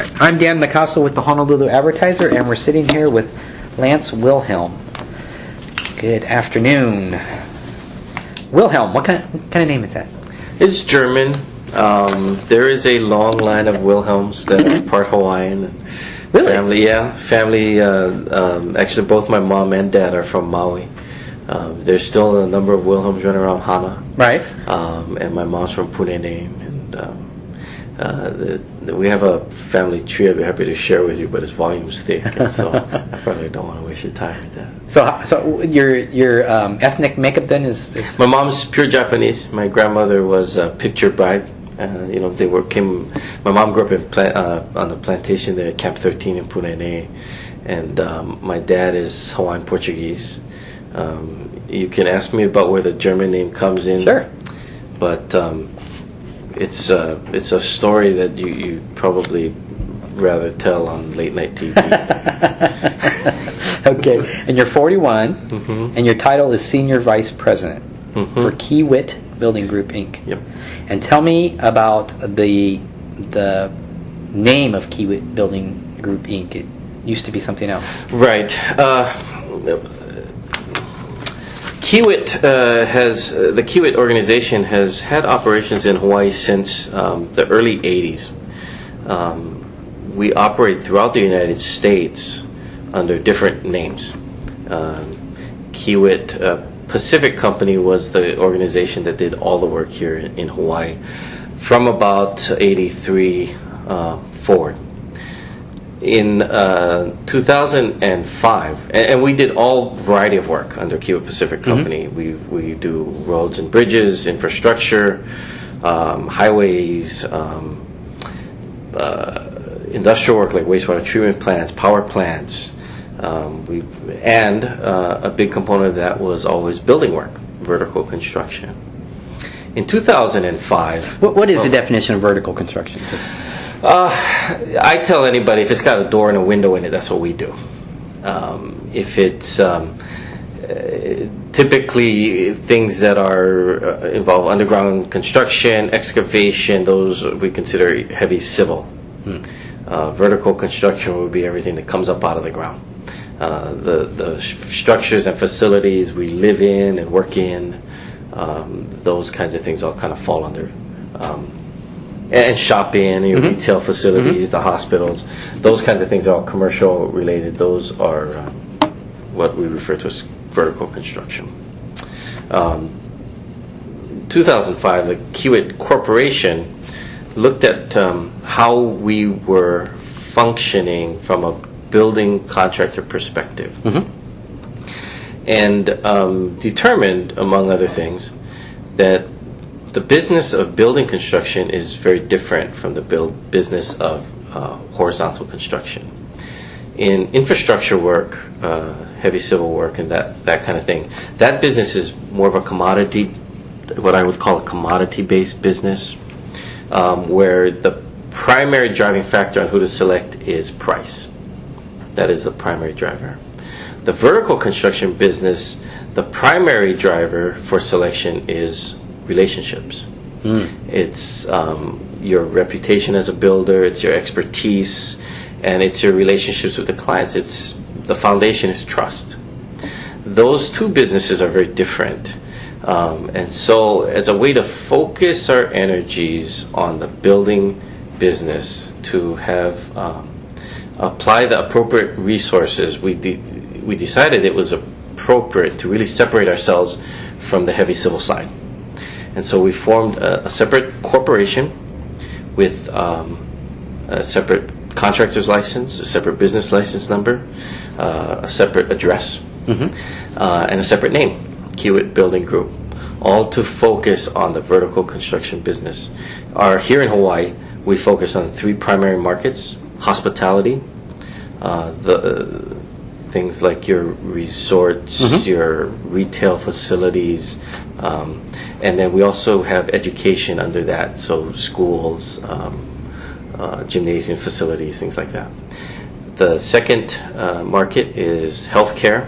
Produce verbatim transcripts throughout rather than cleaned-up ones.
right. I'm Dan McCausland with the Honolulu Advertiser, and we're sitting here with Lance Wilhelm. Good afternoon. Wilhelm, what kind, what kind of name is that? It's German. Um, there is a long line of Wilhelms that are part Hawaiian. Really? Family, yeah. Family, uh, um, actually both my mom and dad are from Maui. Um, there's still a number of Wilhelms running around Hana. Right. Um, and my mom's from Punene. And um, uh, the, the, we have a family tree I'd be happy to share with you, but it's volumes thick, and so I probably don't want to waste your time with that. So, so your your um, ethnic makeup then is, is? My mom's pure Japanese. My grandmother was a picture bride. Uh, you know, they were came. My mom grew up in pla- uh, on the plantation there at Camp thirteen in Punene, and um, my dad is Hawaiian Portuguese. Um, you can ask me about where the German name comes in. Sure. But um, it's uh, it's a story that you you probably rather tell on late night T V. Okay, and you're forty-one, mm-hmm. and your title is Senior Vice President mm-hmm. for Kiewit Building Group Incorporated. Yep. And tell me about the the name of Kiewit Building Group Incorporated. It used to be something else. Right. Uh, Kiewit uh, has uh, the Kiewit organization has had operations in Hawaii since um, the early eighties. Um, we operate throughout the United States under different names. Um, Kiewit uh, Pacific Company was the organization that did all the work here in, in Hawaii from about eighty-three uh, forward. In uh, two thousand five, and, and we did all variety of work under Kiewit Pacific Company. Mm-hmm. We we do roads and bridges, infrastructure, um, highways, um, uh, industrial work like wastewater treatment plants, power plants. Um, we and uh, a big component of that was always building work, vertical construction. In two thousand five, what, what is um, the definition of vertical construction? Uh, I tell anybody if it's got a door and a window in it, that's what we do. Um, if it's um, uh, typically things that are uh, involve underground construction, excavation, those we consider heavy civil. Hmm. Uh, vertical construction would be everything that comes up out of the ground. Uh, the the structures and facilities we live in and work in, um, those kinds of things all kind of fall under. Um, and shopping, your mm-hmm. retail facilities, mm-hmm. the hospitals, those kinds of things are all commercial related. Those are uh, what we refer to as vertical construction. Um, two thousand five, the Kiewit Corporation looked at um, how we were functioning from a building contractor perspective, mm-hmm. and um, determined, among other things, that the business of building construction is very different from the build business of uh, horizontal construction. In infrastructure work, uh, heavy civil work, and that, that kind of thing, that business is more of a commodity, what I would call a commodity-based business, um, where the primary driving factor on who to select is price. That is the primary driver. The vertical construction business, the primary driver for selection is relationships. Mm. It's um, your reputation as a builder, it's your expertise, and it's your relationships with the clients. It's the foundation is trust. Those two businesses are very different. Um, and so as a way to focus our energies on the building business, to have um, apply the appropriate resources, we de- we decided it was appropriate to really separate ourselves from the heavy civil side. And so we formed a, a separate corporation with um, a separate contractor's license, a separate business license number, uh, a separate address, mm-hmm. uh, and a separate name, Kiewit Building Group, all to focus on the vertical construction business. Our, here in Hawaii, we focus on three primary markets: hospitality, uh, the uh, things like your resorts, mm-hmm. your retail facilities, um, and then we also have education under that, so schools, um, uh, gymnasium facilities, things like that. The second uh, market is healthcare.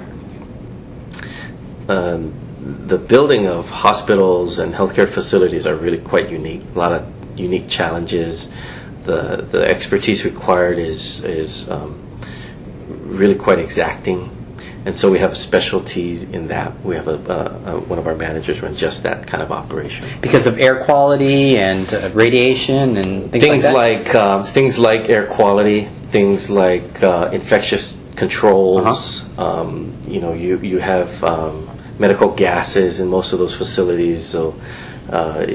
Um, the building of hospitals and healthcare facilities are really quite unique. A lot of unique challenges. the the expertise required is is um, really quite exacting. And so we have specialties in that. We have a, a, a one of our managers run just that kind of operation. Because of air quality and uh, radiation and things, things like that? like um, things like air quality, things like uh, infectious controls. Uh-huh. Um, you know, you you have um, medical gases in most of those facilities. So, uh,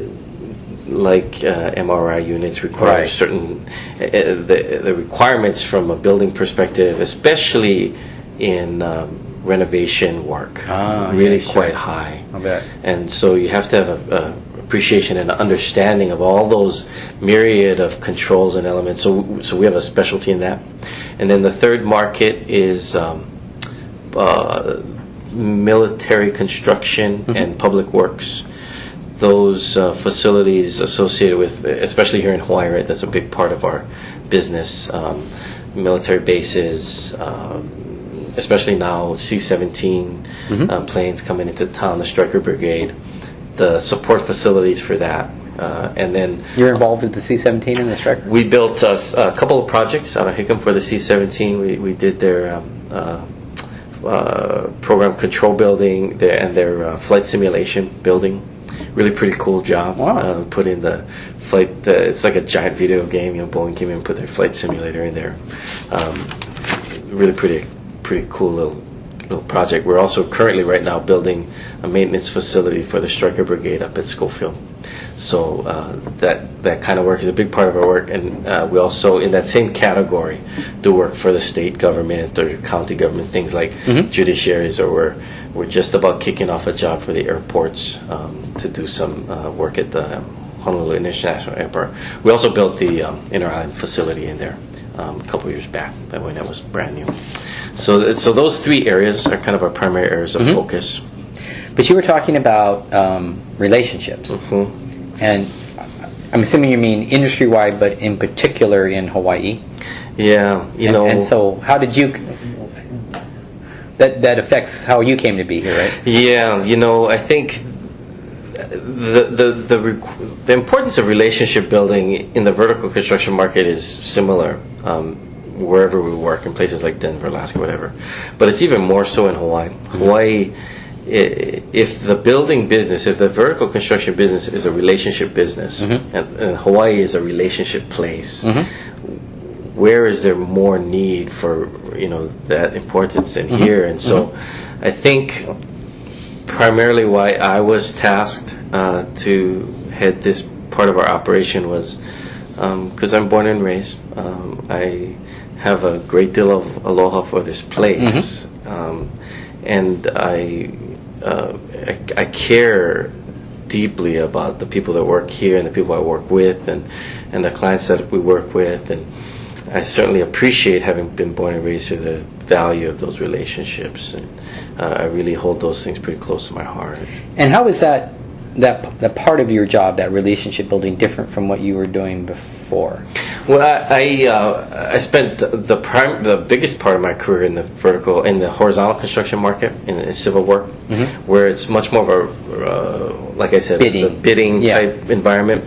like uh, M R I units require Right. certain uh, the the requirements from a building perspective, especially in um, renovation work, Ah, really yeah, sure. quite high. I bet. And so you have to have a, a appreciation and understanding of all those myriad of controls and elements. So, so we have a specialty in that. And then the third market is um, uh, military construction Mm-hmm. and public works. Those uh, facilities associated with, especially here in Hawaii, right? That's a big part of our business. Um, military bases. Um, especially now, C seventeen Mhm. uh, planes coming into town, the Stryker Brigade, the support facilities for that. Uh, and then You're involved with the C seventeen in this record? we built uh, a couple of projects out of Hickam for the C seventeen. We, we did their um, uh, uh, program control building their, and their uh, flight simulation building. Really pretty cool job. Wow. Uh, put in the flight, uh, it's like a giant video game. You know, Boeing came in and put their flight simulator in there. Um, really pretty pretty cool little little project. We're also currently right now building a maintenance facility for the Stryker Brigade up at Schofield. So uh, that that kind of work is a big part of our work, and uh, we also, in that same category, do work for the state government or county government, things like Mhm. judiciaries, or we're we're just about kicking off a job for the airports um, to do some uh, work at the Honolulu International Airport. We also built the um, Inter-Island facility in there um, a couple of years back. That when that was brand new. So, so those three areas are kind of our primary areas of Mhm. focus. But you were talking about um, relationships. hmm And I'm assuming you mean industry-wide, but in particular in Hawaii. Yeah, you and, know. And so, how did you? That that affects how you came to be here, right? Yeah, you know, I think the the the requ- the importance of relationship building in the vertical construction market is similar um, wherever we work, in places like Denver, Alaska, whatever. But it's even more so in Hawaii. Mm-hmm. Hawaii, i- if the building business, if the vertical construction business is a relationship business, Mm-hmm. and, and Hawaii is a relationship place. Mm-hmm. Where is there more need for, you know, that importance in Mm-hmm. here? And so Mm-hmm. I think primarily why I was tasked uh, to head this part of our operation was because um, I'm born and raised. Um, I have a great deal of aloha for this place. Mm-hmm. Um, and I, uh, I I care deeply about the people that work here and the people I work with, and, and the clients that we work with, and I certainly appreciate having been born and raised here, the value of those relationships, and uh, I really hold those things pretty close to my heart. And how is that that that part of your job, that relationship building, different from what you were doing before? Well, I I, uh, I spent the prime the biggest part of my career in the vertical in the horizontal construction market in, in civil work, Mhm. where it's much more of a uh, like I said, Bidding. the bidding Yeah. type environment.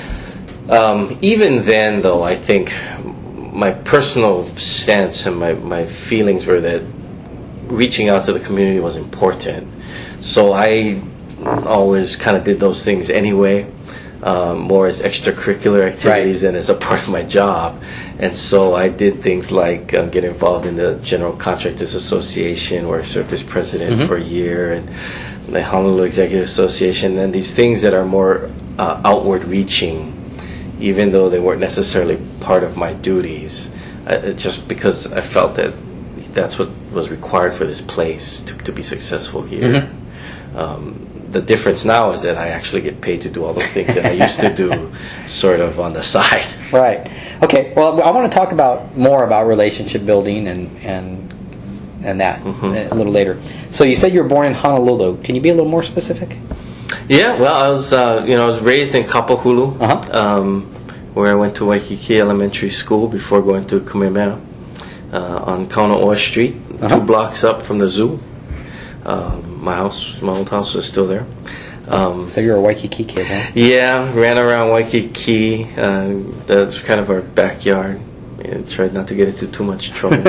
Um, even then, though, I think my personal stance and my, my feelings were that reaching out to the community was important. So I always kind of did those things anyway, um, more as extracurricular activities Right. than as a part of my job. And so I did things like uh, get involved in the General Contractors Association, where I served as president Mhm. for a year, and the Honolulu Executive Association, and these things that are more uh, outward reaching, even though they weren't necessarily part of my duties, uh, just because I felt that that's what was required for this place to, to be successful here. Mm-hmm. Um, the difference now is that I actually get paid to do all those things that I used to do sort of on the side. Right. Okay. Well, I want to talk about more about relationship building and and and that Mhm. a little later. So you said you were born in Honolulu. Can you be a little more specific? Yeah, well, I was, uh, you know, I was raised in Kapahulu, Uh-huh. um, where I went to Waikiki Elementary School before going to Kamehameha uh, on Kauno'oa Street, Uh-huh. two blocks up from the zoo. Um, my house, my old house, is still there. Um, So you're a Waikiki kid, huh? yeah, ran around Waikiki. Uh, that's kind of our backyard. And tried not to get into too much trouble.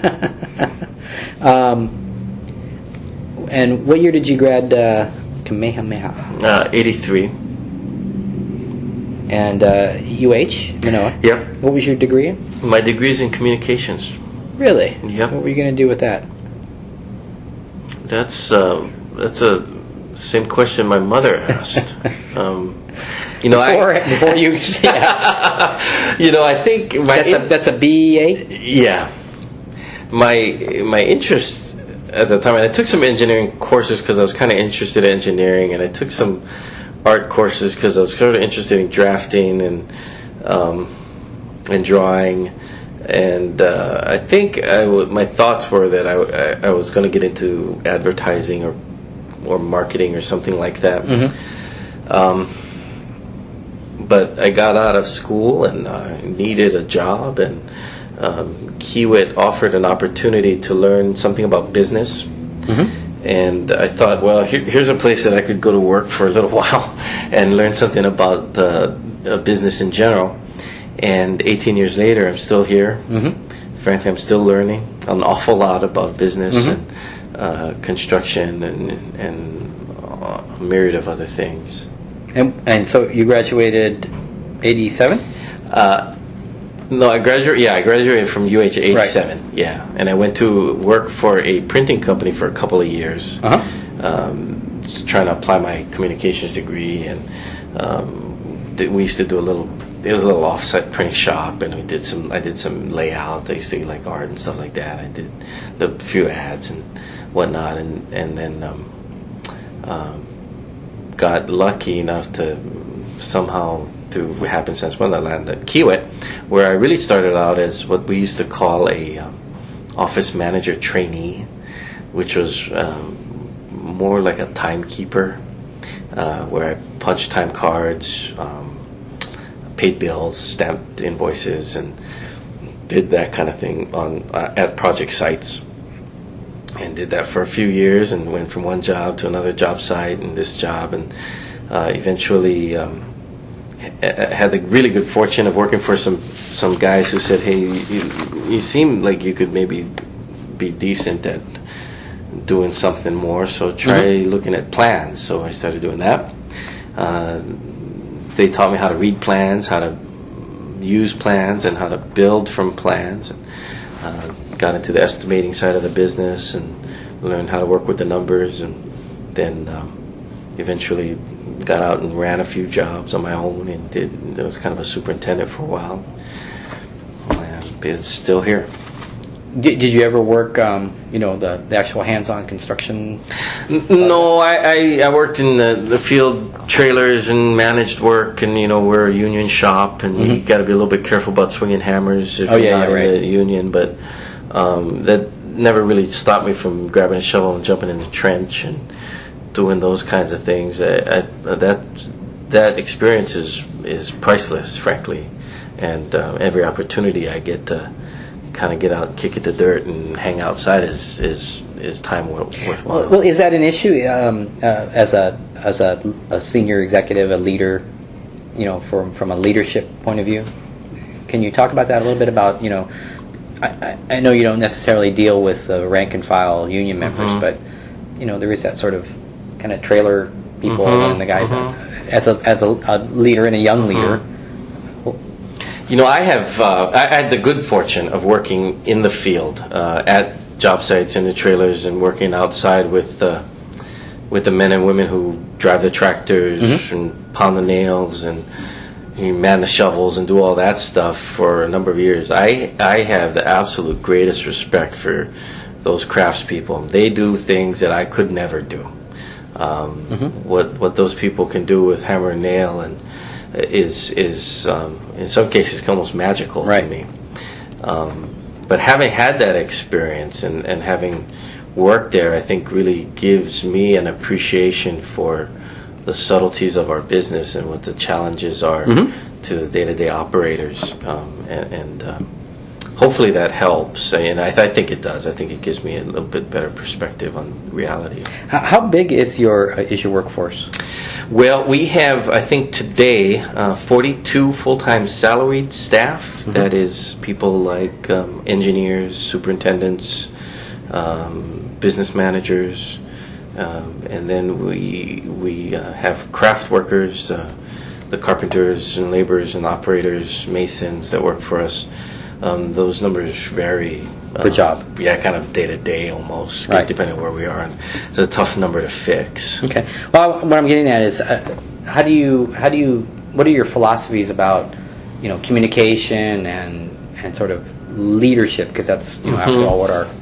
um, and what year did you grad uh, Kamehameha? Uh, eighty-three. And uh, U H, Manoa. Yep. What was your degree in? My degree is in communications. Really? Yep. What were you going to do with that? That's uh, that's a same question my mother asked. um, you know, before, I, before you, yeah. you know, I think my that's a that's a B E A. Yeah, my my interest at the time, and I took some engineering courses because I was kind of interested in engineering, and I took some art courses because I was sort of interested in drafting and um, and drawing. And uh, I think I w- my thoughts were that I, I, I was going to get into advertising or or marketing or something like that. Mm-hmm. Um, but I got out of school and uh, needed a job, and um, Kiewit offered an opportunity to learn something about business. Mm-hmm. And I thought, well, here, here's a place that I could go to work for a little while and learn something about uh, uh, business in general. And eighteen years later, I'm still here. Mm-hmm. Frankly, I'm still learning an awful lot about business mm-hmm. and uh, construction and, and uh, a myriad of other things. And and so you graduated eighty-seven? Uh, no, I graduated. Yeah, I graduated from U H eighty-seven. Right. Yeah, and I went to work for a printing company for a couple of years, Uh-huh. um, just trying to apply my communications degree, and um, th- we used to do a little. It was a little offsite printing shop, and we did some. I did some layout. I used to like art and stuff like that. I did a few ads and whatnot, and and then um, um, got lucky enough to somehow, through happenstance, well, I landed at Kiewit, where I really started out as what we used to call a um, office manager trainee, which was um, more like a timekeeper, uh, where I punched time cards. Um, paid bills, stamped invoices, and did that kind of thing on uh, at project sites. And did that for a few years, and went from one job to another job site and this job, and uh, eventually um, ha- had the really good fortune of working for some some guys who said, "Hey, you, you seem like you could maybe be decent at doing something more, so try mm-hmm. looking at plans." So I started doing that. Uh, They taught me how to read plans, how to use plans, and how to build from plans. And uh, got into the estimating side of the business and learned how to work with the numbers. And then um, eventually got out and ran a few jobs on my own and did. I was kind of a superintendent for a while. And it's still here. Did, did you ever work, um, you know, the, the actual hands-on construction? No, I, I, I worked in the, the field trailers and managed work, and you know we're a union shop, and mm-hmm. you got to be a little bit careful about swinging hammers if oh, you're yeah, not yeah, in right. the union. But um, that never really stopped me from grabbing a shovel and jumping in the trench and doing those kinds of things. I, I, that that experience is is priceless, frankly, and uh, every opportunity I get to kind of get out, kick at the dirt, and hang outside is is is time worthwhile. Well, well, is that an issue um, uh, as a as a, a senior executive, a leader, you know, from from a leadership point of view? Can you talk about that a little bit? About you know, I, I, I know you don't necessarily deal with the rank and file union members, mm-hmm. but you know there is that sort of kind of trailer people mm-hmm. and the guys mm-hmm. that, as a as a, a leader and a young leader. Mm-hmm. You know, I have uh, I had the good fortune of working in the field uh, at job sites in the trailers and working outside with uh, with the men and women who drive the tractors mm-hmm. and pound the nails and you man the shovels and do all that stuff for a number of years. I I have the absolute greatest respect for those craftspeople. They do things that I could never do. Um, mm-hmm. What what those people can do with hammer and nail and is is um, in some cases almost magical right. to me. Um, but having had that experience and, and having worked there, I think really gives me an appreciation for the subtleties of our business and what the challenges are mm-hmm. to the day-to-day operators. Um, and and um, hopefully that helps. And I, th- I think it does. I think it gives me a little bit better perspective on reality. How, how big is your uh, is your workforce? Well, we have, I think today, uh, forty-two full-time salaried staff. Mm-hmm. That is people like um, engineers, superintendents, um, business managers, um, and then we we uh, have craft workers, uh, the carpenters and laborers and operators, masons that work for us. Um, those numbers vary. Per uh, job. Yeah, kind of day to day almost, right. depending on where we are. It's a tough number to fix. Okay. Well, what I'm getting at is, uh, how do you, how do you, what are your philosophies about, you know, communication and and sort of leadership? Because that's, you know, mm-hmm. after all, what our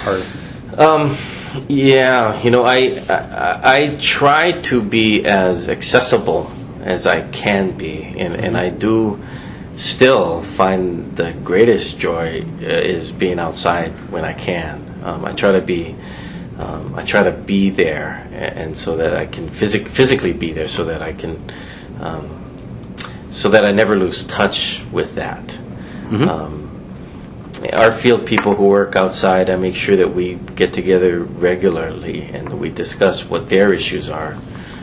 our. Um, yeah, you know, I, I I try to be as accessible as I can be, and and I do. Still find the greatest joy uh, is being outside when I can. Um, I try to be, um, I try to be there, and, and so that I can physic- physically be there, so that I can, um, so that I never lose touch with that. Mm-hmm. Um, our field people who work outside, I make sure that we get together regularly and we discuss what their issues are,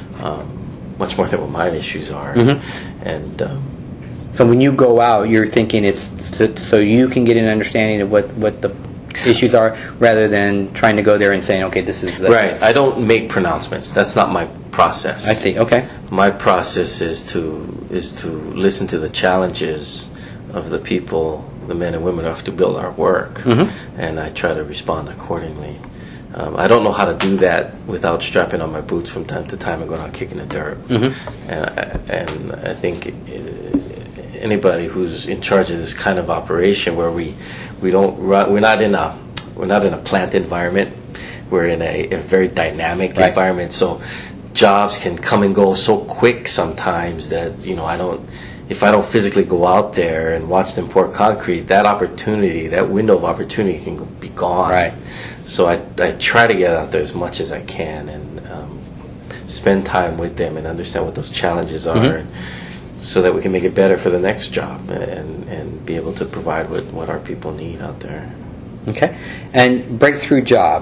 um, much more than what my issues are, mm-hmm. and. Um, So when you go out, you're thinking it's to, so you can get an understanding of what, what the issues are, rather than trying to go there and saying, okay, this is the... Right. I don't make pronouncements. That's not my process. I see. Okay. My process is to is to listen to the challenges of the people, the men and women who have to build our work, mm-hmm. and I try to respond accordingly. Um, I don't know how to do that without strapping on my boots from time to time and going out kicking the dirt. Mm-hmm. And I, and I think. It, anybody who's in charge of this kind of operation, where we we don't run, we're not in a we're not in a plant environment, we're in a, a very dynamic right. environment, so jobs can come and go so quick sometimes that, you know, I don't if I don't physically go out there and watch them pour concrete, that opportunity, that window of opportunity can be gone. Right. So I I try to get out there as much as I can and um, spend time with them and understand what those challenges are. Mm-hmm. So that we can make it better for the next job and, and be able to provide what, what our people need out there. Okay. And breakthrough job.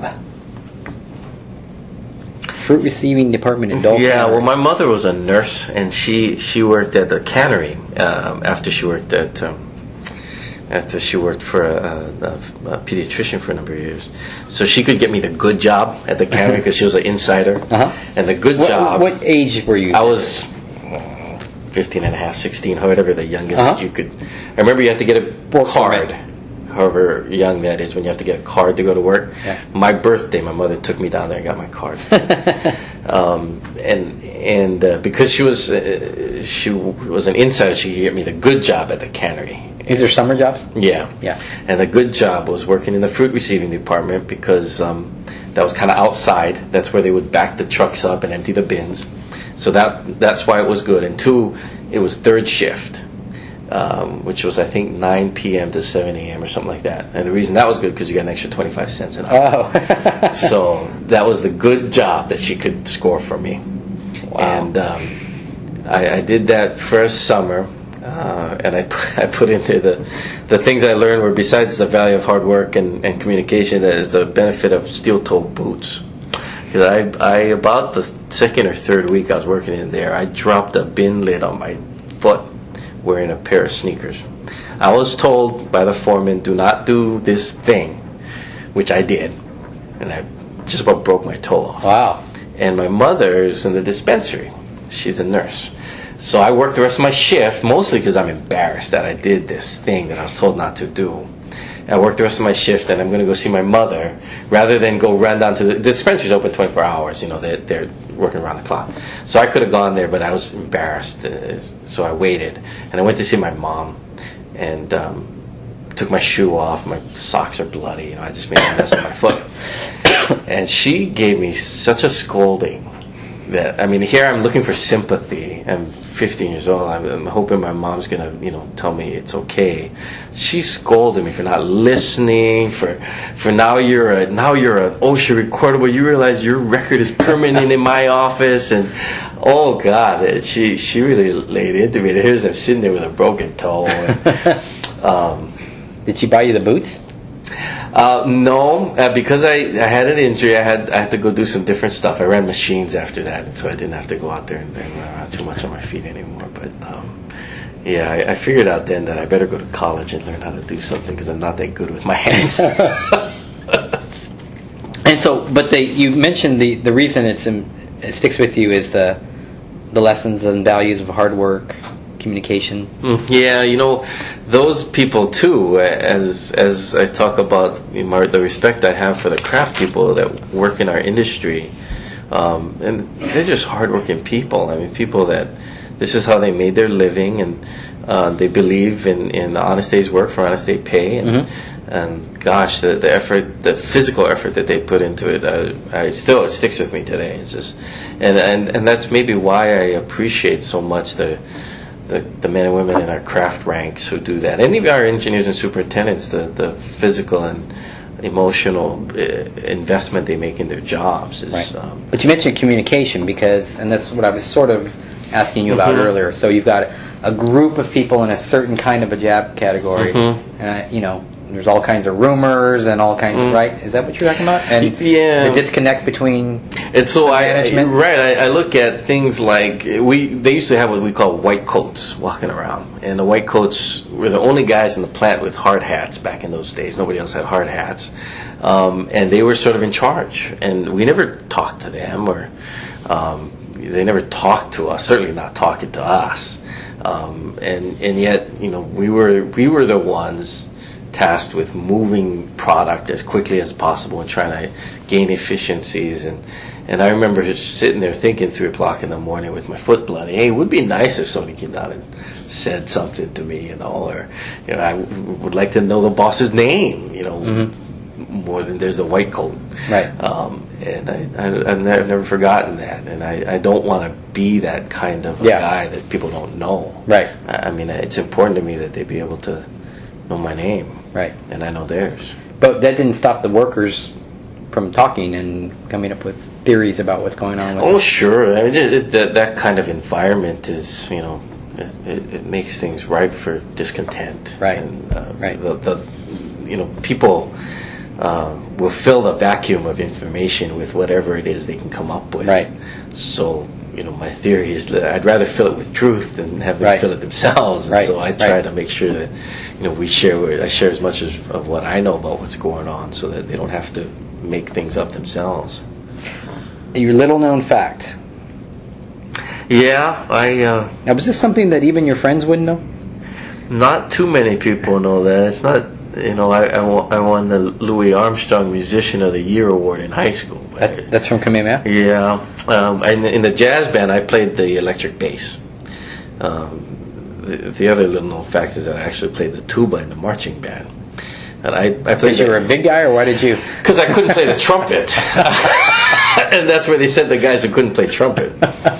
Fruit receiving department in Dolphin. Yeah, well, my mother was a nurse, and she, she worked at the cannery um, after she worked at um, after she worked for a, a, a pediatrician for a number of years. So she could get me the good job at the cannery because she was an insider. Uh-huh. And the good what, job. What age were you? I was fifteen and a half, sixteen, however the youngest uh-huh. you could. I remember you had to get a Work card, however young that is, when you have to get a card to go to work. Yeah. My birthday, my mother took me down there and got my card. um, and and uh, because she was uh, she was an insider, she could get me the good job at the cannery. Is there summer jobs? Yeah. Yeah. And the good job was working in the fruit receiving department because um, that was kind of outside. That's where they would back the trucks up and empty the bins. So that that's why it was good. And two, it was third shift, um, which was, I think, nine p.m. to seven a.m. or something like that. And the reason that was good because you got an extra twenty-five cents an hour. Oh. So that was the good job that she could score for me. Wow. And um, I, I did that first summer, uh, and I, I put in there the, the things I learned were, besides the value of hard work and, and communication, that is the benefit of steel-toed boots. Because I, I, about the second or third week I was working in there, I dropped a bin lid on my foot wearing a pair of sneakers. I was told by the foreman, do not do this thing, which I did. And I just about broke my toe off. Wow. And my mother is in the dispensary. She's a nurse. So I worked the rest of my shift, mostly because I'm embarrassed that I did this thing that I was told not to do. I worked the rest of my shift, and I'm going to go see my mother, rather than go run down to the, the dispensary's open twenty-four hours. You know, they're, they're working around the clock. So I could have gone there, but I was embarrassed, uh, so I waited. And I went to see my mom, and um, took my shoe off. My socks are bloody. You know, I just made a mess of my foot. And she gave me such a scolding that, I mean, here I'm looking for sympathy. I'm fifteen years old. I'm, I'm hoping my mom's gonna, you know, tell me it's okay. She scolded me for not listening. For, for now you're a now you're an OSHA recorder, but you realize your record is permanent in my office. And oh God, she she really laid into me. Here's I'm sitting there with a broken toe. And, um, Did she buy you the boots? Uh, no, uh, because I, I had an injury, I had I had to go do some different stuff. I ran machines after that, and so I didn't have to go out there and, and run around too much on my feet anymore. But um, yeah, I, I figured out then that I better go to college and learn how to do something because I'm not that good with my hands. And so, but they, you mentioned the, the reason it's in, it sticks with you is the the lessons and values of hard work, communication. Mm, yeah, you know, those people too. As as I talk about the respect I have for the craft people that work in our industry, um, and they're just hardworking people. I mean, people that this is how they made their living, and uh, they believe in in honest day's work for honest day pay, and. Mm-hmm. And gosh, the, the effort, the physical effort that they put into it, uh, I still it sticks with me today. It's just, and, and and that's maybe why I appreciate so much the, the the men and women in our craft ranks who do that, and even our engineers and superintendents, the the physical and emotional uh, investment they make in their jobs. Is, right. um, but you mentioned communication because, and that's what I was sort of asking you about mm-hmm. earlier. So you've got a group of people in a certain kind of a job category, mm-hmm. and I, you know. There's all kinds of rumors and all kinds mm. of, right? Is that what you're talking about? And yeah. the disconnect between and so I management? right I, I look at things like we they used to have what we call white coats walking around, and the white coats were the only guys in the plant with hard hats back in those days. Nobody else had hard hats, um, and they were sort of in charge, and we never talked to them, or um, they never talked to us. Certainly not talking to us, um, and and yet you know we were we were the ones tasked with moving product as quickly as possible and trying to gain efficiencies. And, and I remember just sitting there thinking three o'clock in the morning with my foot bloody, hey, it would be nice if somebody came down and said something to me, you know, or you know, I w- would like to know the boss's name, you know, mm-hmm. more than there's the white coat. Right. Um, and I, I, I've never, never forgotten that, and I, I don't want to be that kind of a yeah. guy that people don't know. Right. I, I mean, it's important to me that they be able to know my name. Right. And I know theirs. But that didn't stop the workers from talking and coming up with theories about what's going on with Oh, it. sure. I mean, it, it, that, that kind of environment is, you know, it, it, it makes things ripe for discontent. Right. And, uh, right. The, the, you know, people uh, will fill the vacuum of information with whatever it is they can come up with. Right. So, you know, my theory is that I'd rather fill it with truth than have them right. fill it themselves. And right. so I try right. to make sure that, you know, we share, I share as much as, of what I know about what's going on so that they don't have to make things up themselves. Your little known fact. Yeah, I... Uh, now, was this something that even your friends wouldn't know? Not too many people know that. It's not, you know, I, I, won, I won the Louis Armstrong Musician of the Year award in high school. That, that's from Kamehameha? Yeah. Um, and in the jazz band, I played the electric bass. Um, the, the other little known fact is that I actually played the tuba in the marching band. And I, I played. Because you were a big guy, or why did you? Because I couldn't play the trumpet. And that's where they sent the guys who couldn't play trumpet.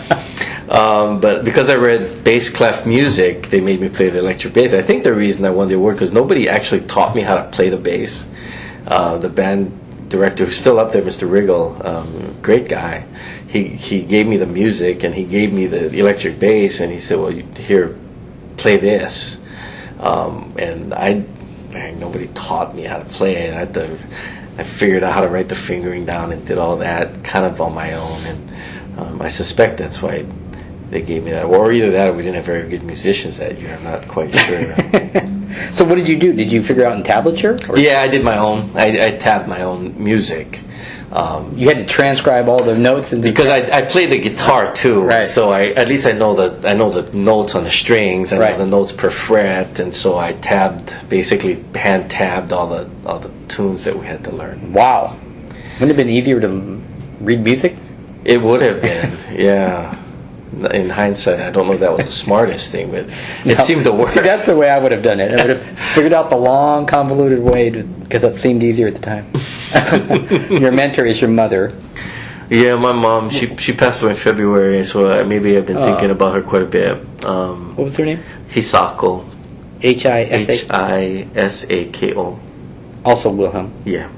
Um, but because I read bass clef music, they made me play the electric bass. I think the reason I won the award because nobody actually taught me how to play the bass. Uh, the band director, who's still up there, Mister Riggle, um, great guy. He he gave me the music and he gave me the electric bass, and he said, "Well, you, here, play this." Um, and I, I, nobody taught me how to play it. I had to, I figured out how to write the fingering down and did all that kind of on my own. And um, I suspect that's why they gave me that. Or either that or we didn't have very good musicians that year. I'm not quite sure. So what did you do? Did you figure out in tablature? Or? Yeah, I did my own. I, I tabbed my own music. Um, you had to transcribe all the notes and because I, I play the guitar too, right. so I at least I know the I know the notes on the strings, I right. know the notes per fret, and so I tabbed basically hand tabbed all the all the tunes that we had to learn. Wow, wouldn't it have been easier to read music? It would have been, yeah. In hindsight, I don't know if that was the smartest thing, but it no. seemed to work. See, that's the way I would have done it. I would have figured out the long, convoluted way because it seemed easier at the time. Your mentor is your mother. Yeah, my mom. She she passed away in February, so maybe I've been oh. thinking about her quite a bit. Um, what was her name? Hisako. H I S A. H I S A K O. Also Wilhelm. Yeah.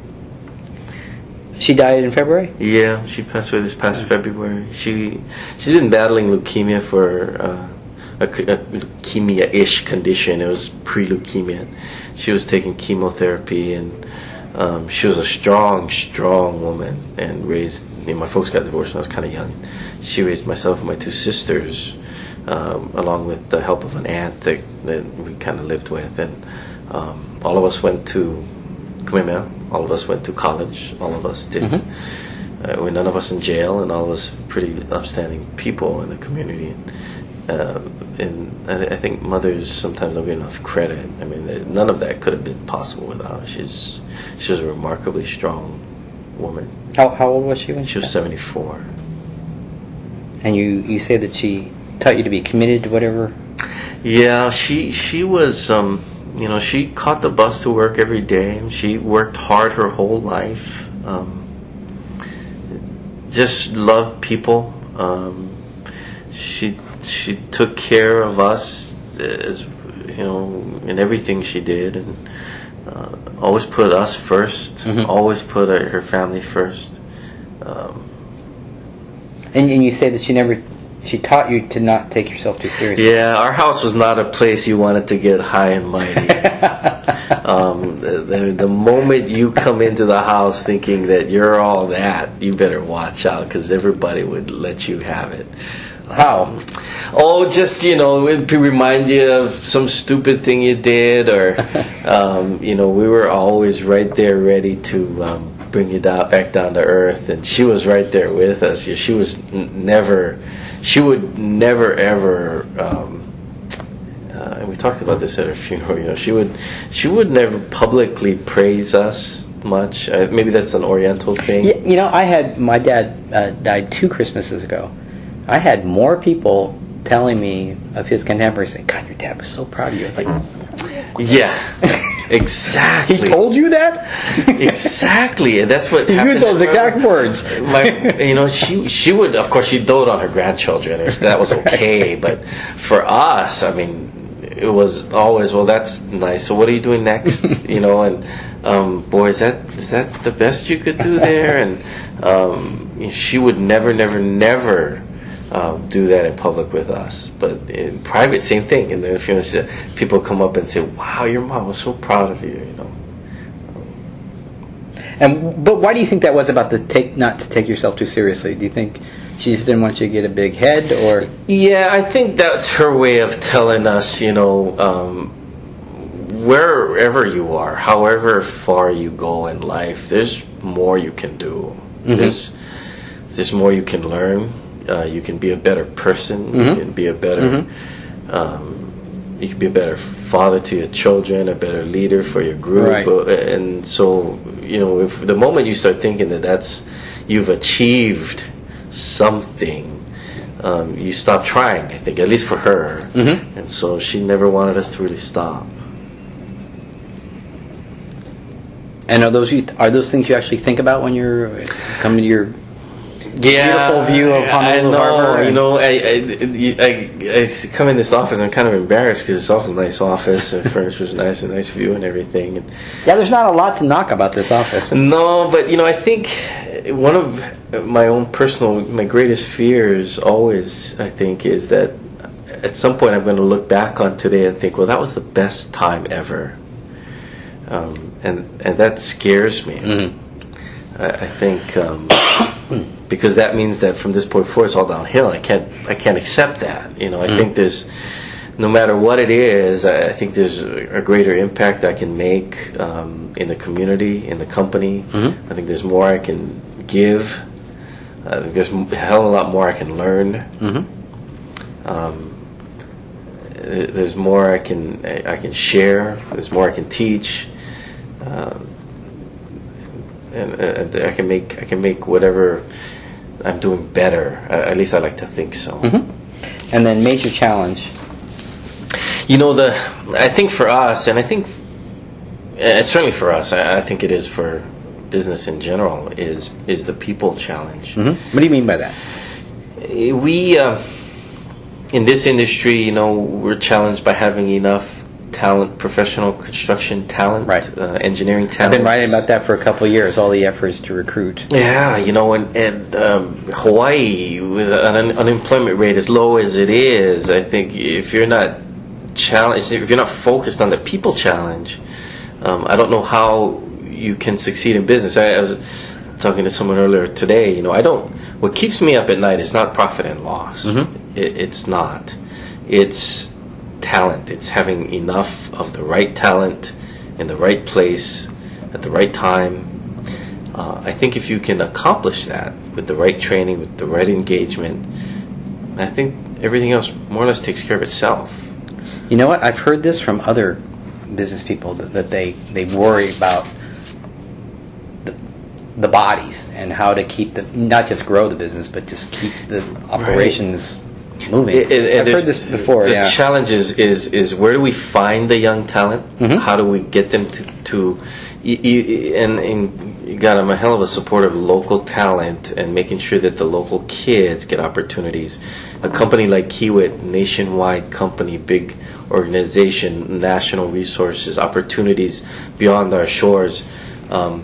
She died in February? Yeah, she passed away this past February. She she's been battling leukemia for uh, a, a leukemia-ish condition. It was pre-leukemia. She was taking chemotherapy, and um, she was a strong, strong woman, and raised. You know, my folks got divorced when I was kind of young. She raised myself and my two sisters, um, along with the help of an aunt that, that we kind of lived with, and um, all of us went to Kamehameha. All of us went to college. All of us did. Mm-hmm. Uh, we're none of us in jail, and all of us pretty upstanding people in the community. Uh, and I, I think mothers sometimes don't get enough credit. I mean, none of that could have been possible without her. She's she was a remarkably strong woman. How how old was she when she was seventy-four? And you, you say that she taught you to be committed to whatever? Yeah, she she was. Um, you know, she caught the bus to work every day. She worked hard her whole life. Um, just loved people. Um, she she took care of us, as you know, in everything she did, and uh, always put us first. Mm-hmm. Always put her, her family first. Um, and, and you say that she never, she taught you to not take yourself too seriously. Yeah, our house was not a place you wanted to get high and mighty. um, the, the moment you come into the house thinking that you're all that, you better watch out, because everybody would let you have it. How? Um, oh, just, you know, it remind you of some stupid thing you did, or, um, you know, we were always right there ready to um, bring you down, back down to earth, and she was right there with us. She was n- never, she would never ever, um, uh, and we talked about this at her funeral, you know, she would, she would never publicly praise us much. Uh, maybe that's an Oriental thing. Yeah, you know, I had, my dad uh, died two Christmases ago. I had more people telling me of his contemporaries saying, God, your dad was so proud of you. I was like, yeah, exactly. He told you that? Exactly, and that's what he happened. used those exact words. My, you know, she she would, of course, she doted on her grandchildren. That was okay, but for us, I mean, it was always, well, that's nice. So what are you doing next? You know, and um, boy, is that is that the best you could do there? And um, she would never, never, never. Um, do that in public with us, but in private, same thing. And then if you know, people come up and say, "Wow, your mom was so proud of you," you know. And but why do you think that was about the take not to take yourself too seriously? Do you think she just didn't want you to get a big head, or? Yeah, I think that's her way of telling us, you know, um, wherever you are, however far you go in life, there's more you can do. Mm-hmm. There's there's more you can learn. Uh, you can be a better person. Mm-hmm. You can be a better, mm-hmm. um, you can be a better father to your children, a better leader for your group. Right. Uh, and so, you know, if the moment you start thinking that that's you've achieved something, um, you stop trying. I think, at least for her. Mm-hmm. And so she never wanted us to really stop. And are those you, are those things you actually think about when you're coming to your yeah, beautiful view of Honolulu Harbor? You know, I, I, I, I come in this office, I'm kind of embarrassed because it's also a nice office, and furniture's nice, a nice view and everything. And yeah, there's not a lot to knock about this office. No, but you know, I think one of my own personal, my greatest fears always, I think, is that at some point I'm going to look back on today and think, well, that was the best time ever. Um, and and that scares me. Mm-hmm. I, I think um, because that means that from this point forward it's all downhill. I can't I can't accept that. You know, I mm-hmm. think there's, no matter what it is, I, I think there's a, a greater impact I can make um, in the community, in the company. Mm-hmm. I think there's more I can give. I think there's a hell of a lot more I can learn. Mm-hmm. Um, there's more I can I can share. There's more I can teach. Um, and, and I can make I can make whatever I'm doing better. Uh, at least I like to think so. Mm-hmm. And then major challenge. You know, the I think for us, and I think uh, certainly for us, I, I think it is for business in general, is is the people challenge. Mm-hmm. What do you mean by that? We uh, in this industry, you know, we're challenged by having enough talent, professional construction talent, Right. uh, engineering I've talent. been writing about that for a couple of years, all the efforts to recruit. Yeah, you know, and, and um, Hawaii, with an un- unemployment rate as low as it is, I think if you're not challenged, if you're not focused on the people challenge, um, I don't know how you can succeed in business. I, I was talking to someone earlier today, you know, I don't, what keeps me up at night is not profit and loss. Mm-hmm. It, it's not. It's talent. It's having enough of the right talent in the right place at the right time. Uh, I think if you can accomplish that with the right training, with the right engagement, I think everything else more or less takes care of itself. You know what? I've heard this from other business people that, that they, they worry about the, the bodies and how to keep the, not just grow the business, but just keep the operations right. moving. It, it, I've heard this before. The yeah. challenge is, is, is where do we find the young talent? Mm-hmm. How do we get them to, to you, you, and, and God, I'm a hell of a supporter of local talent and making sure that the local kids get opportunities. A company like Kiewit, nationwide company, big organization, national resources, opportunities beyond our shores. Um,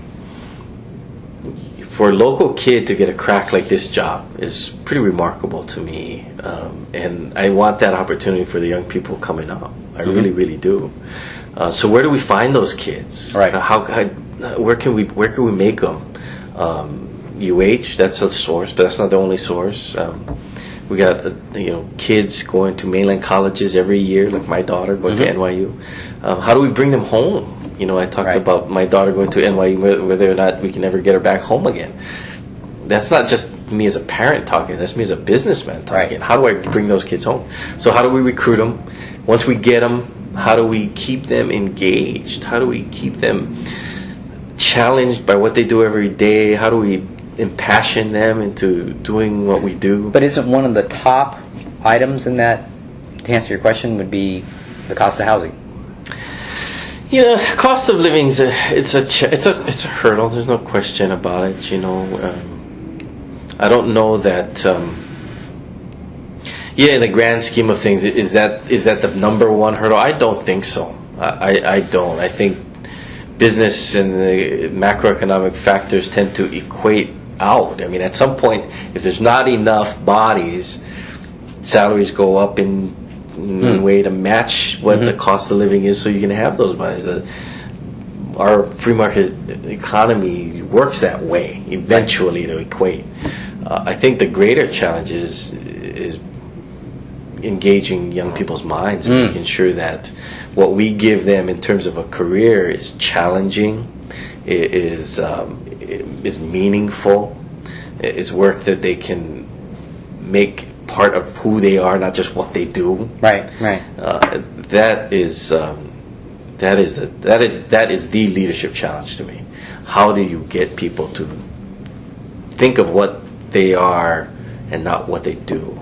for a local kid to get a crack like this job is pretty remarkable to me. Um, and I want that opportunity for the young people coming up. I mm-hmm. really, really do. Uh, so where do we find those kids? Right. Uh, how, how, where can we, where can we make them? Um, U H, that's a source, but that's not the only source. Um, we got, uh, you know, kids going to mainland colleges every year, like my daughter going mm-hmm. to N Y U. Um, how do we bring them home? You know, I talked right. about my daughter going to N Y U, whether or not we can ever get her back home again. That's not just me as a parent talking. That's me as a businessman talking. Right. How do I bring those kids home? So how do we recruit them? Once we get them, how do we keep them engaged? How do we keep them challenged by what they do every day? How do we impassion them into doing what we do? But isn't one of the top items in that, to answer your question, would be the cost of housing? Yeah, cost of living is a it's a ch- it's a it's a hurdle. There's no question about it. You know, um, I don't know that. Um, yeah, in the grand scheme of things, is that is that the number one hurdle? I don't think so. I I don't. I think business and the macroeconomic factors tend to equate out. I mean, at some point, if there's not enough bodies, salaries go up in, in mm. a way to match what mm-hmm. the cost of living is, so you can have those bodies. Uh, our free market economy works that way, eventually to equate. Uh, I think the greater challenge is, is engaging young people's minds and mm. making sure that what we give them in terms of a career is challenging, is um, is meaningful, is work that they can make part of who they are, not just what they do. Right, right. Uh, that is um, that is the that is that is the leadership challenge to me. How do you get people to think of what they are and not what they do?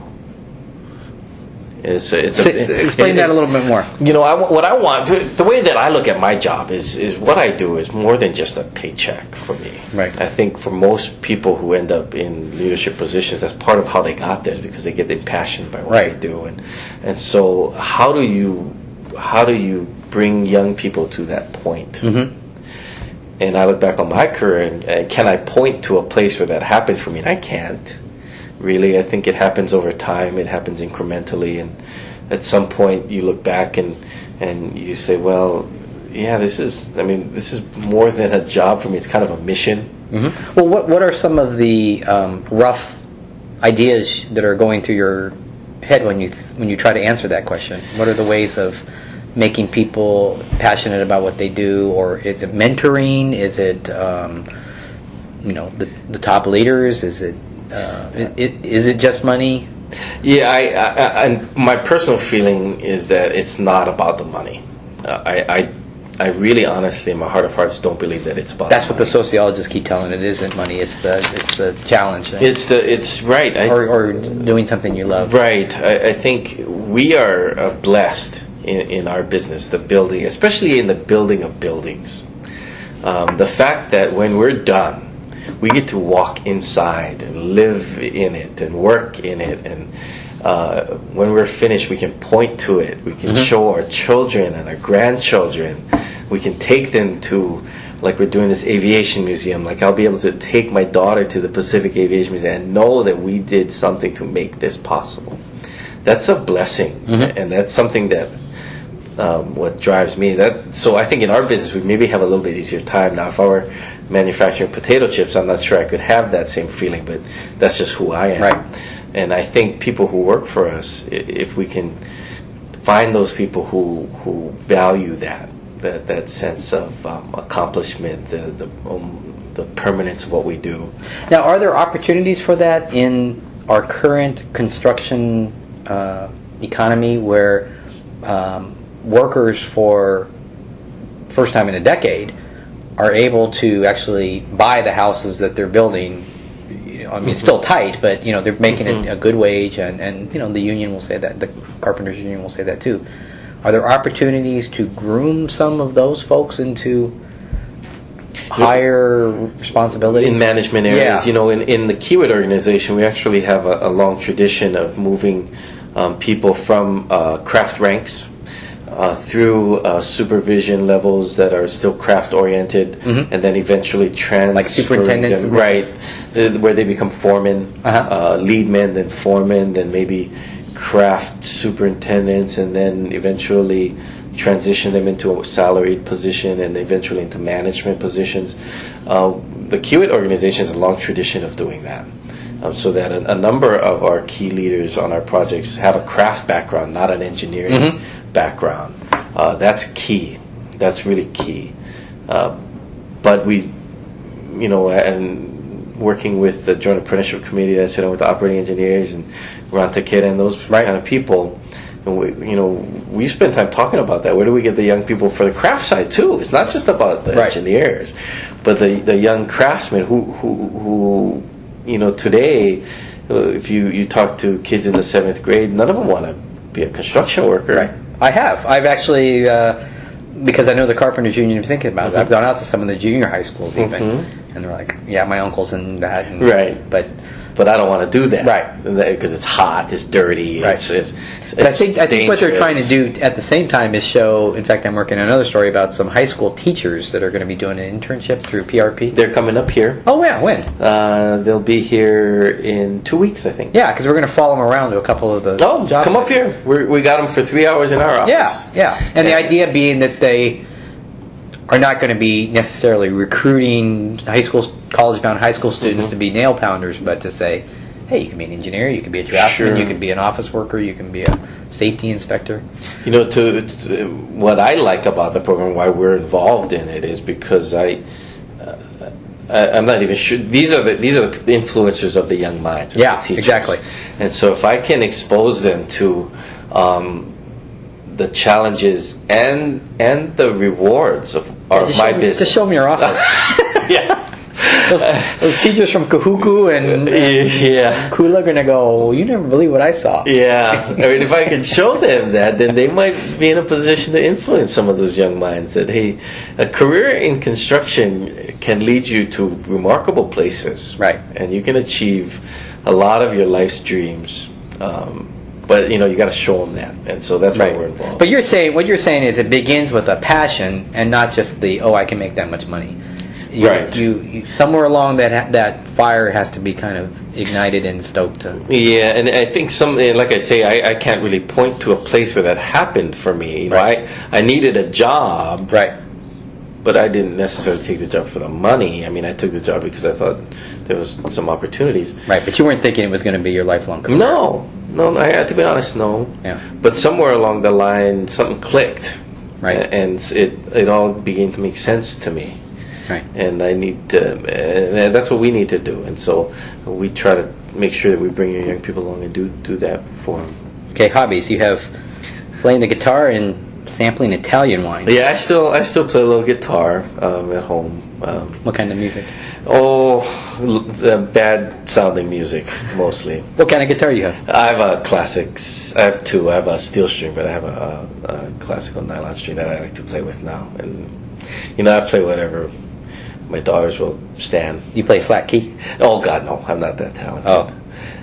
It's a, it's a, Explain it, that a little bit more. You know, I, what I want, the way that I look at my job is, is what I do is more than just a paycheck for me. Right. I think for most people who end up in leadership positions, that's part of how they got there, because they get impassioned by what right. they do. And and so how do you how do you bring young people to that point? Mm-hmm. And I look back on my career, and, and can I point to a place where that happened for me? And I can't. Really, I think it happens over time. It happens incrementally, and at some point you look back and and you say, "Well, yeah, this is. I mean, this is more than a job for me. It's kind of a mission." Mm-hmm. Well, what what are some of the um, rough ideas that are going through your head when you when you try to answer that question? What are the ways of making people passionate about what they do, or is it mentoring? Is it um, you know the the top leaders? Is it Uh, it, is it just money? Yeah, I, I, I, my personal feeling is that it's not about the money. Uh, I, I, I really, honestly, in my heart of hearts, don't believe that it's about. That's the what the sociologists keep telling it. It isn't money. It's the it's the challenge. Thing. It's the it's right. I, or or doing something you love. Right. I, I think we are uh, blessed in, in our business, the building, especially in the building of buildings. Um, the fact that when we're done, we get to walk inside and live in it and work in it, and uh, when we're finished, we can point to it. We can Mm-hmm. show our children and our grandchildren. We can take them to, like we're doing this aviation museum. Like I'll be able to take my daughter to the Pacific Aviation Museum and know that we did something to make this possible. That's a blessing, Mm-hmm. and that's something that um, what drives me. That so I think in our business we maybe have a little bit easier time now. If I were manufacturing potato chips, I'm not sure I could have that same feeling, but that's just who I am. Right. And I think people who work for us, i- if we can find those people who who value that that, that sense of um, accomplishment, the the, um, the permanence of what we do. Now, are there opportunities for that in our current construction uh, economy, where um, workers for first time in a decade are able to actually buy the houses that they're building? You know, I mean, it's still tight, but you know they're making Mhm. a, a good wage, and, and you know the union will say that, the carpenters union will say that too. Are there opportunities to groom some of those folks into higher responsibilities In management areas, Yeah. you know, in, in the Kiewit organization, we actually have a, a long tradition of moving um, people from uh, craft ranks uh, through uh, supervision levels that are still craft oriented, Mhm. and then eventually transferring Like superintendents them, and- right, uh, where they become foremen, Uh-huh. uh, lead men, then foremen, then maybe craft superintendents, and then eventually transition them into a salaried position and eventually into management positions. Uh, the Kiewit organization has a long tradition of doing that. Um, so that a, a number of our key leaders on our projects have a craft background, not an engineering Mhm. background. Uh, that's key. That's really key. Uh, but we, you know, and working with the Joint Apprenticeship Committee, I sit on with the operating engineers and Ron Takeda and those kind of people. And we, you know, we spend time talking about that. Where do we get the young people for the craft side too? It's not just about the Right. engineers, but the the young craftsmen who who who you know today, uh, if you you talk to kids in the seventh grade, none of them want to be a construction worker. Right. I have. I've actually, uh, because I know the Carpenters Union is thinking about it, Mhm. I've gone out to some of the junior high schools even, Mhm. and they're like, yeah, my uncle's in that. And, Right. But But I don't want to do that. Right. Because it's hot, it's dirty, Right. it's, it's, But I it's think I think what they're trying to dangerous. do at the same time is show. In fact, I'm working on another story about some high school teachers that are going to be doing an internship through P R P. They're coming up here. Oh yeah, when? Uh, they'll be here in two weeks, I think. Yeah, because we're going to follow them around to a couple of the Oh, jobs. come up here. We're, we got them for three hours in our Yeah, office. yeah. And the Yeah. idea being that they are not going to be necessarily recruiting high school, college-bound high school students Mhm. to be nail pounders, but to say, hey, you can be an engineer, you can be a draftsman, Sure. you can be an office worker, you can be a safety inspector. You know, to, to what I like about the program, why we're involved in it, is because I, uh, I I'm not even sure. These are the these are the influencers of the young minds. of Yeah, the teachers. exactly. And so, if I can expose them to um, the challenges and and the rewards of our, Just my show me- business, just show me your office. yeah. Those, those teachers from Kahuku and, and yeah. Kula are going to go, you never believe what I saw. Yeah, I mean, if I could show them that, then they might be in a position to influence some of those young minds. That hey, a career in construction can lead you to remarkable places, Right. And you can achieve a lot of your life's dreams. Um, but you know, you got to show them that, and so that's why we're involved. But you're saying, what you're saying is it begins with a passion and not just the, oh, I can make that much money. You, Right. You, you somewhere along that ha- that fire has to be kind of ignited and stoked. To, Yeah, and I think some, like I say, I, I can't really point to a place where that happened for me. You know, Right. I I needed a job, right. but I didn't necessarily take the job for the money. I mean, I took the job because I thought there was some opportunities. Right. But you weren't thinking it was going to be your lifelong career. No, no, I had to be honest, no. Yeah. But somewhere along the line, something clicked, Right. A- and it it all began to make sense to me. Right. And I need to, and that's what we need to do. And so we try to make sure that we bring our young people along and do do that for them. Okay. Hobbies. You have playing the guitar and sampling Italian wine. Yeah, I still I still play a little guitar um, at home. Um, What kind of music? oh, l- uh, bad sounding music mostly. What kind of guitar you have? I have a classics. I have two. I have a steel string, but I have a, a, a classical nylon string that I like to play with now. And you know, I play whatever my daughters will stand. You play flat key? Oh God, no, I'm not that talented. Oh.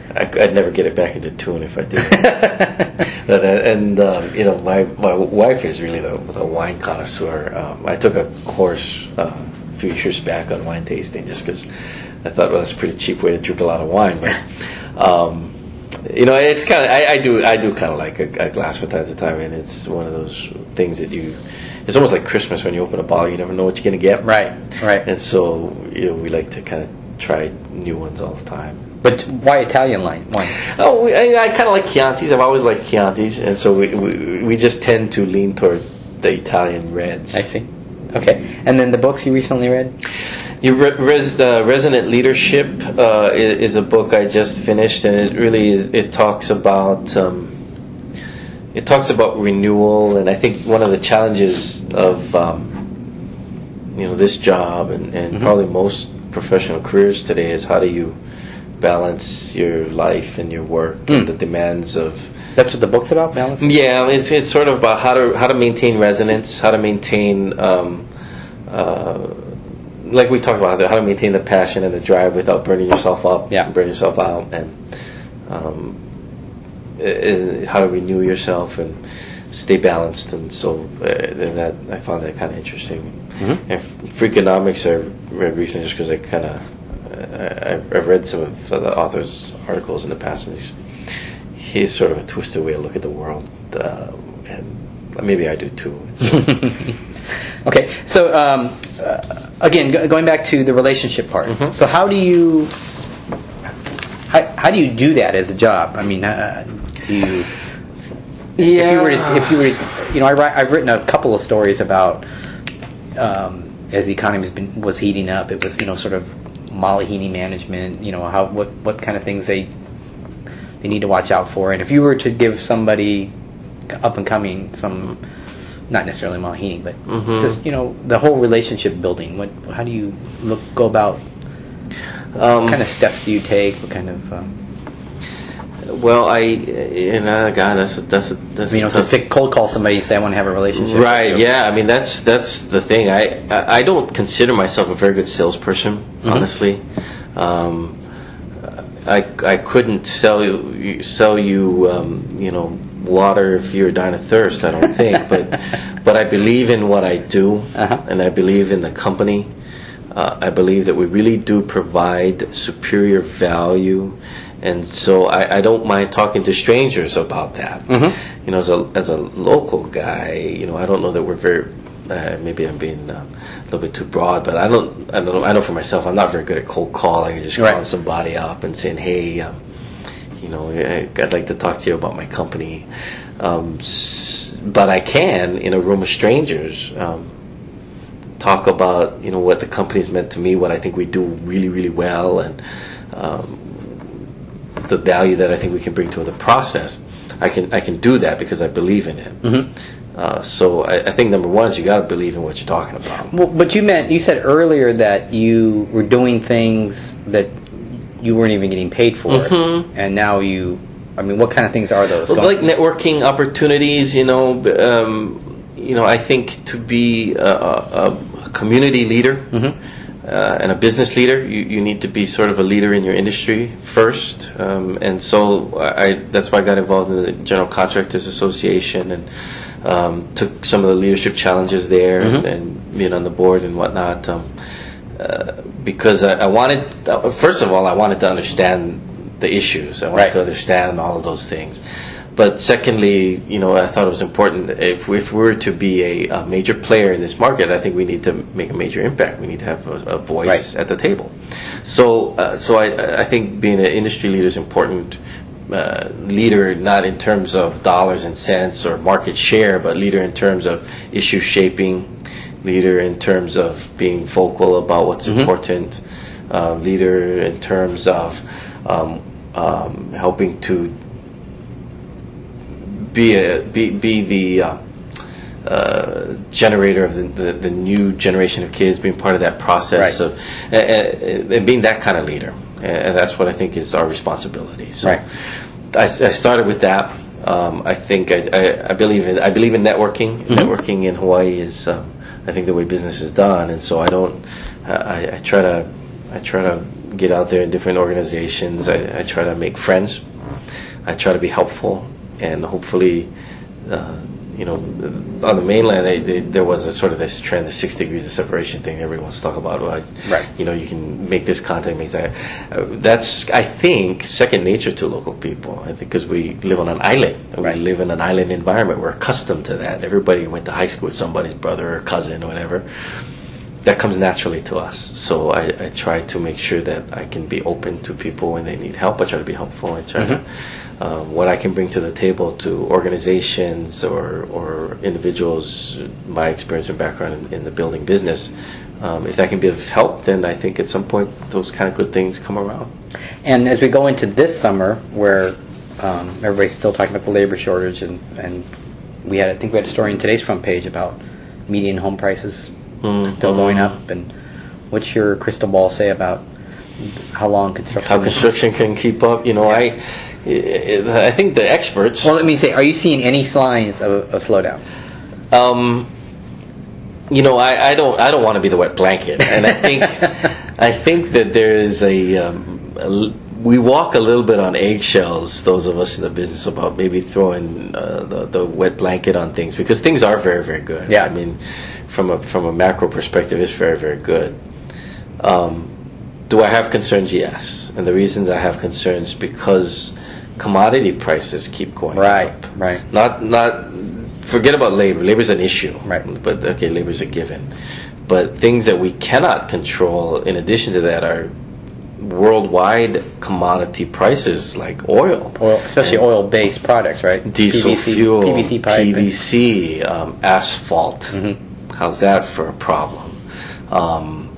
I, I'd never get it back into tune if I did. but, uh, and um, you know, my my wife is really the, the wine connoisseur. Um, I took a course uh, a few years back on wine tasting just because I thought, well, that's a pretty cheap way to drink a lot of wine. But um, you know, it's kind of I, I do I do kind of like a, a glass from time to time, and it's one of those things that you. It's almost like Christmas when you open a bottle, you never know what you're going to get. Right, right. And so, you know, we like to kind of try new ones all the time. But why Italian line wine? Oh, we, I, I kind of like Chiantis. I've always liked Chiantis, and so we, we we just tend to lean toward the Italian reds. I see. Okay. And then the books you recently read? You re- res, uh, Resonant Leadership uh, is, is a book I just finished, and it really is. It talks about. Um, It talks about renewal, and I think one of the challenges of um, you know this job and, and mm-hmm. probably most professional careers today is how do you balance your life and your work mm. and the demands of. That's what the book's about, balance. Yeah, it's it's sort of about how to how to maintain resonance, how to maintain um, uh, like we talked about, how to maintain the passion and the drive without burning yourself up, yeah. and burning yourself out, and. Um, Uh, how to renew yourself and stay balanced, and so uh, and that I found that kind of interesting. Mm-hmm. And Freakonomics I read recently just because I kind of uh, I've read some of the author's articles in the past, and he's, he's sort of a twisted way to look at the world, uh, and maybe I do too. So. Okay, so um, uh, again, go- going back to the relationship part. Mm-hmm. So how do you how, how do you do that as a job? I mean. Uh, You, yeah. If you were, to, if you were, to, you know, I write, I've written a couple of stories about um, as the economy has been was heating up. It was, you know, sort of Malihini management. You know, how what what kind of things they they need to watch out for. And if you were to give somebody up and coming some, not necessarily Malihini, but mm-hmm. just you know the whole relationship building. What how do you look go about? Um, what kind of steps do you take? What kind of um, Well, I, you know, God, that's a, that's a, that's you know, a tough. To pick, cold call somebody and say I want to have a relationship. Right? Yeah. I mean, that's that's the thing. I I don't consider myself a very good salesperson, mm-hmm. honestly. Um, I I couldn't sell you sell you um, you know water if you were dying of thirst. I don't think, but but I believe in what I do, uh-huh. and I believe in the company. Uh, I believe that we really do provide superior value. And so I, I don't mind talking to strangers about that. Mm-hmm. You know, as a as a local guy, you know, I don't know that we're very. Uh, maybe I'm being uh, a little bit too broad, but I don't. I don't know. I know for myself, I'm not very good at cold calling and just calling right. somebody up and saying, "Hey, um, you know, I'd like to talk to you about my company." Um, but I can, in a room of strangers, um, talk about you know what the company's meant to me, what I think we do really, really well, and. Um, the value that I think we can bring to the process. I can I can do that because I believe in it. Mm-hmm. Uh, so I, I think number one is you got to believe in what you're talking about. Well, but you meant you said earlier that you were doing things that you weren't even getting paid for, mm-hmm. and now you. I mean, what kind of things are those? Well, like networking opportunities, you know. Um, you know, I think to be a, a, a community leader. Mm-hmm. Uh, and a business leader, you, you need to be sort of a leader in your industry first, um, and so I, that's why I got involved in the General Contractors Association and um, took some of the leadership challenges there, mm-hmm. and, and being on the board and whatnot, um, uh, because I, I wanted, uh, first of all, I wanted to understand the issues. I wanted right. to understand all of those things. But secondly, you know, I thought it was important if we, if we were to be a, a major player in this market, I think we need to make a major impact. We need to have a, a voice right. at the table. So, uh, so I, I think being an industry leader is important. Uh, leader not in terms of dollars and cents or market share, but leader in terms of issue shaping. Leader in terms of being vocal about what's mm-hmm. important. Uh, leader in terms of um, um, helping to. Be a be be the uh, uh, generator of the, the the new generation of kids, being part of that process right. of and, and being that kind of leader, and that's what I think is our responsibility. So right. I, I started with that. Um, I think I, I, I believe in I believe in networking. Mm-hmm. Networking in Hawaii is um, I think the way business is done, and so I don't I, I try to I try to get out there in different organizations. I, I try to make friends. I try to be helpful, and hopefully, uh, you know, on the mainland, they, they, there was a sort of this trend, the six degrees of separation thing everyone wants to talk about. Well, I, right. You know, you can make this content, make that. Uh, that's, I think, second nature to local people. I think because we live on an island. Right. We live in an island environment. We're accustomed to that. Everybody went to high school with somebody's brother or cousin or whatever. That comes naturally to us. So I, I try to make sure that I can be open to people when they need help. I try to be helpful. I try Mm-hmm. to, um, what I can bring to the table to organizations or, or individuals, my experience and background in, in the building business, um, if that can be of help, then I think at some point those kind of good things come around. And as we go into this summer, where um, everybody's still talking about the labor shortage, and, and we had, I think we had a story in today's front page about median home prices Mm-hmm. still going up, and what's your crystal ball say about how long construction? How construction can keep up? You know, Yeah. I, I think the experts. Well, let me say, are you seeing any signs of a slowdown? Um, you know, I, I don't I don't want to be the wet blanket, and I think I think that there is a, um, a we walk a little bit on eggshells, those of us in the business, about maybe throwing uh, the, the wet blanket on things, because things are very, very good. Yeah. I mean, from a from a macro perspective, it's very, very good. Um, do I have concerns? Yes. And the reasons I have concerns because commodity prices keep going Right, up. right. Not not forget about labor. Labor's an issue. Right. But okay, labor's a given. But things that we cannot control, in addition to that, are worldwide commodity prices like oil, Oil, especially oil-based products, right? diesel P V C, fuel, P V C pipe, P V C, um, asphalt. Mm-hmm. How's that for a problem? Um,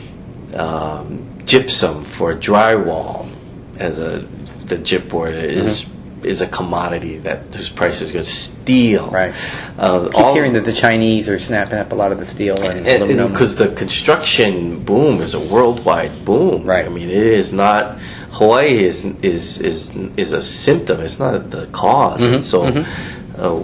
um, gypsum for drywall, as a the gypboard is Mm-hmm. is a commodity that whose price is good. Steel, Right. Uh, Keep hearing that the Chinese are snapping up a lot of the steel and aluminum. because the construction boom is a worldwide boom. Right. I mean, it is not. Hawaii is is is is a symptom. It's not the cause. Mhm, And so mhm. uh,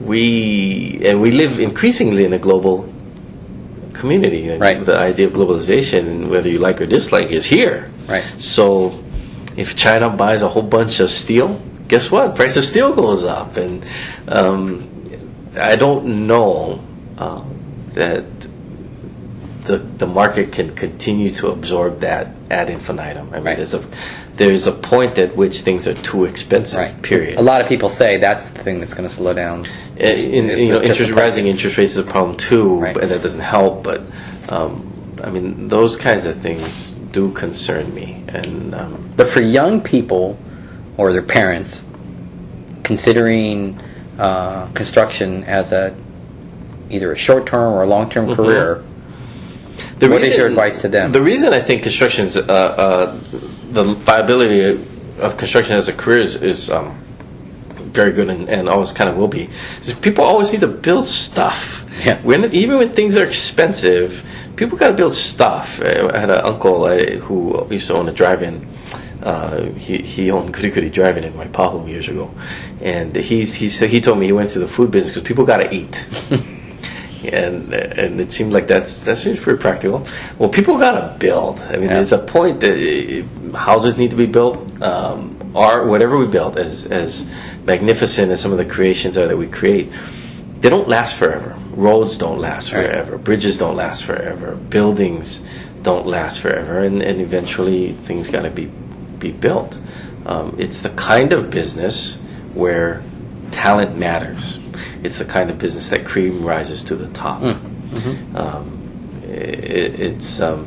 we and we live increasingly in a global community. And Right. The idea of globalization, whether you like or dislike, is here. Right. So if China buys a whole bunch of steel, guess what? Price of steel goes up, and um, I don't know uh, that the the market can continue to absorb that ad infinitum. I mean, Right. there's a there's a point at which things are too expensive. Right. Period. A lot of people say that's the thing that's going to slow down. Uh, in, It's you know, the- interest the- rising interest rates is a problem too, Right. and that doesn't help. But um, I mean, those kinds of things do concern me, and um, But for young people or their parents, considering uh, construction as a either a short-term or a long-term Mhm. career, The what is reason- your advice to them? The reason I think construction is, uh, uh, the viability of construction as a career is, is um, very good and, and always kind of will be, is people always need to build stuff. Yeah. When, even when things are expensive, people got to build stuff. I had an uncle uh, who used to own a drive-in. Uh, he he owned Goody Goody Drive-In in Waipahu years ago, and he's he said he told me he went to the food business because people got to eat. And and it seemed like that's that seems pretty practical. Well, people gotta build. I mean, Yeah. there's a point that uh, houses need to be built. Um, art, whatever we build, as as magnificent as some of the creations are that we create, they don't last forever. Roads don't last Right. forever. Bridges don't last forever. Buildings don't last forever. And and eventually things gotta be be built. Um, it's the kind of business where talent matters. It's the kind of business that cream rises to the top. Mm. Mm-hmm. Um, it, it's um,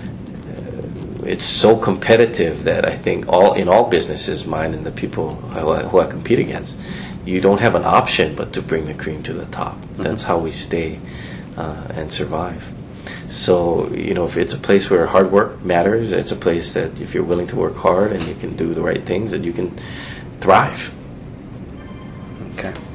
it's so competitive that I think all in all businesses, mine and the people who I, who I compete against, you don't have an option but to bring the cream to the top. Mm-hmm. That's how we stay uh, and survive. So, you know, if it's a place where hard work matters, it's a place that if you're willing to work hard and you can do the right things, that you can thrive. Okay.